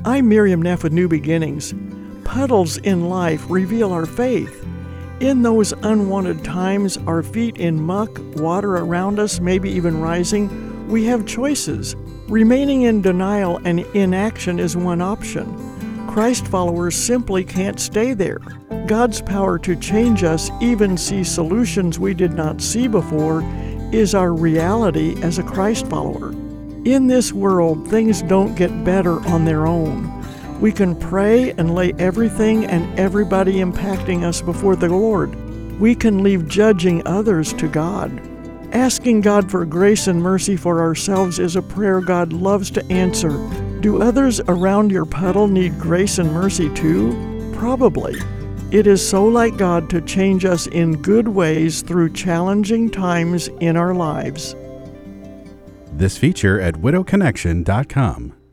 I'm Miriam Neff with New Beginnings. Puddles in life reveal our faith. In those unwanted times, our feet in muck, water around us, maybe even rising, we have choices. Remaining in denial and inaction is one option. Christ followers simply can't stay there. God's power to change us, even see solutions we did not see before, is our reality as a Christ follower. In this world, things don't get better on their own. We can pray and lay everything and everybody impacting us before the Lord. We can leave judging others to God. Asking God for grace and mercy for ourselves is a prayer God loves to answer. Do others around your puddle need grace and mercy too? Probably. It is so like God to change us in good ways through challenging times in our lives. This feature at widowconnection.com.